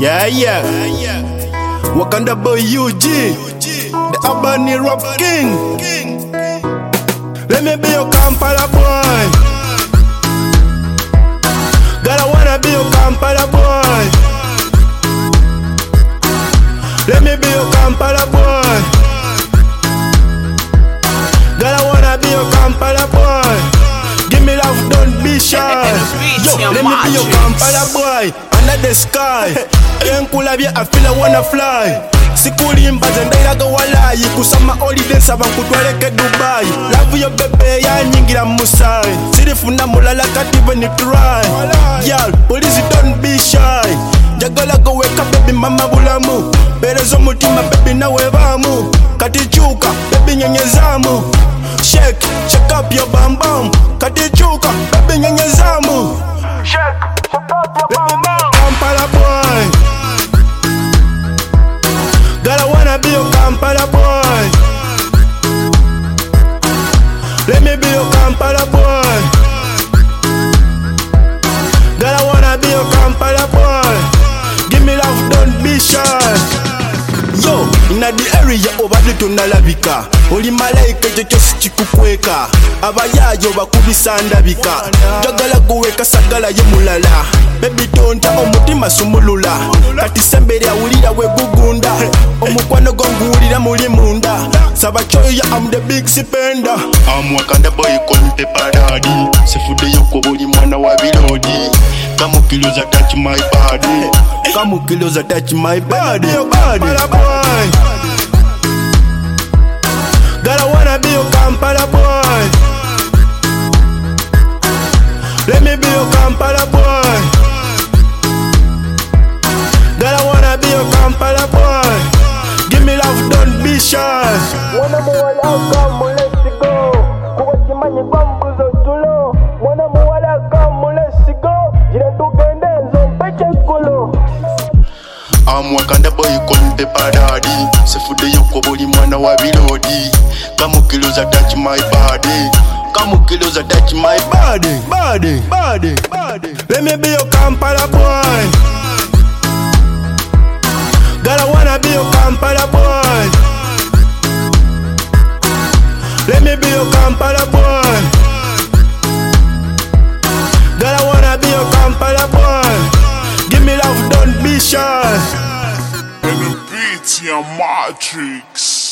Yeah. Wakanda boy UG, the Albany rap king. Let me be your Kampala boy. Gotta wanna be your Kampala boy. Let me be your Kampala boy. Gotta wanna be your Kampala boy. Give me love, don't be shy. Yo, let me be your Kampala boy. Under the sky, enkulabye I feel I wanna fly. Sikulimba zendairaga walayi kusama holidays abankutwaleke Dubai. Love yo bebe yanyingira musai. Sirifuna mulala kati when you try. Y'all, police don't be shy. Jagala go wake up baby mama bulamu. Berezo mutima baby nawe bamu. Kati chuka baby nyenyezamu. Shake up your bam bam. Kati chuka baby nyenyezamu. Shake up your bam bam. Kampala boy. Gotta wanna be your Kampala boy. Let me be your Kampala boy. Gotta wanna be your Kampala boy. Give me love, don't be shy. Yo, inna the area obadde tonalabika. Oli malayika ekyo kyosi kikukweka. Abayayo bakubisa ndabika. Jagala guweka sagala ye mulala. Baby tonta omutima sumulula. Kati sembere awulira we gugunda. Omukwano gonguwulira muli munda. Saba choya I'm the big spender. I'm Wakanda boy konte paradi. Sefude yoko buli mwana wa bilodi. Kamu kilos touch my body. Kamu kilos touch my body. Kampala boy. Gotta wanna be your Kampala boy. Let me be your Kampala boy. Gotta wanna be your Kampala boy. Give me love, don't be shy. Mwana muwala kamu let's go. Kuwa chimanyi kwa mbuzo tulo. Mwana muwala kamu let's go. Jira tukendezo mpeche kulo. I'm Wakanda boy konte paradi. Sefude yoko buli mwana wa bilodi. Kamu kilos touch my body. Kamu kilos touch my body. Let me be your Kampala boy. Gotta wanna be your Kampala boy. Let me be your Kampala boy. Gotta wanna be your Kampala boy. Give me love, don't be shy. And the beats, your Matrix.